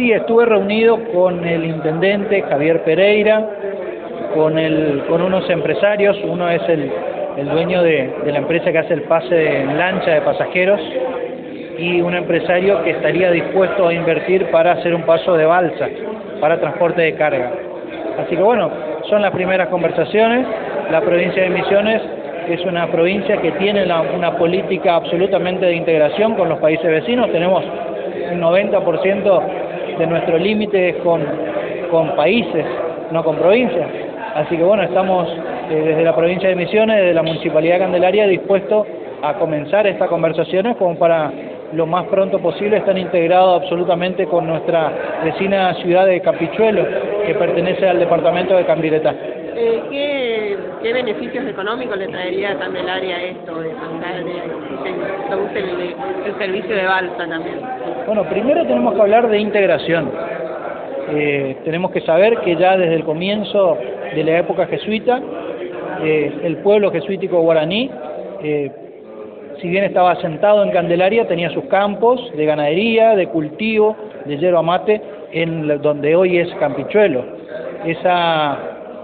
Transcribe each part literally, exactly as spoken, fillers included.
Sí, estuve reunido con el intendente Javier Pereira, con, el, con unos empresarios. Uno es el, el dueño de, de la empresa que hace el pase en lancha de pasajeros, y un empresario que estaría dispuesto a invertir para hacer un paso de balsa para transporte de carga. Así que bueno, son las primeras conversaciones. La provincia de Misiones es una provincia que tiene la, una política absolutamente de integración con los países vecinos. Tenemos un noventa por ciento de nuestro límite con, con países, no con provincias. Así que bueno, estamos eh, desde la provincia de Misiones, desde la Municipalidad de Candelaria, dispuestos a comenzar estas conversaciones como para lo más pronto posible están integrados absolutamente con nuestra vecina ciudad de Campichuelo, que pertenece al departamento de Cambiretá. Eh, ¿qué, ¿Qué beneficios económicos le traería a Candelaria esto de mandar de, de, el, el servicio de balsa también? Bueno, primero tenemos que hablar de integración. Eh, tenemos que saber que ya desde el comienzo de la época jesuita, eh, el pueblo jesuítico guaraní, eh, si bien estaba asentado en Candelaria, tenía sus campos de ganadería, de cultivo, de yerba mate, en donde hoy es Campichuelo. Esa,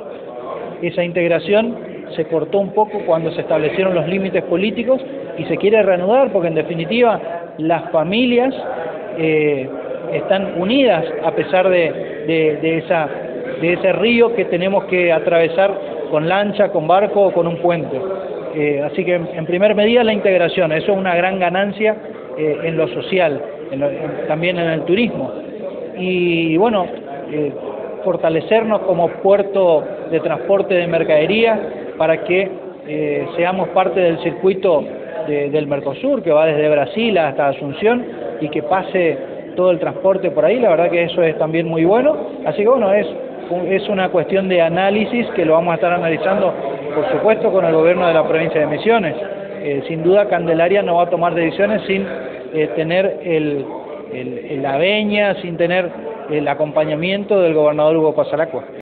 esa integración se cortó un poco cuando se establecieron los límites políticos y se quiere reanudar porque en definitiva las familias eh, están unidas a pesar de, de, de, esa, de ese río que tenemos que atravesar con lancha, con barco o con un puente. Eh, así que en primer medida la integración, eso es una gran ganancia eh, en lo social, en lo, en, también en el turismo. Y bueno, eh, fortalecernos como puerto de transporte de mercadería para que eh, seamos parte del circuito de, del Mercosur, que va desde Brasil hasta Asunción y que pase todo el transporte por ahí. La verdad que eso es también muy bueno. Así que bueno, es, es una cuestión de análisis que lo vamos a estar analizando, por supuesto, con el gobierno de la provincia de Misiones. Eh, sin duda Candelaria no va a tomar decisiones sin eh, tener el, el, la veña, sin tener el acompañamiento del gobernador Hugo Pasaracua.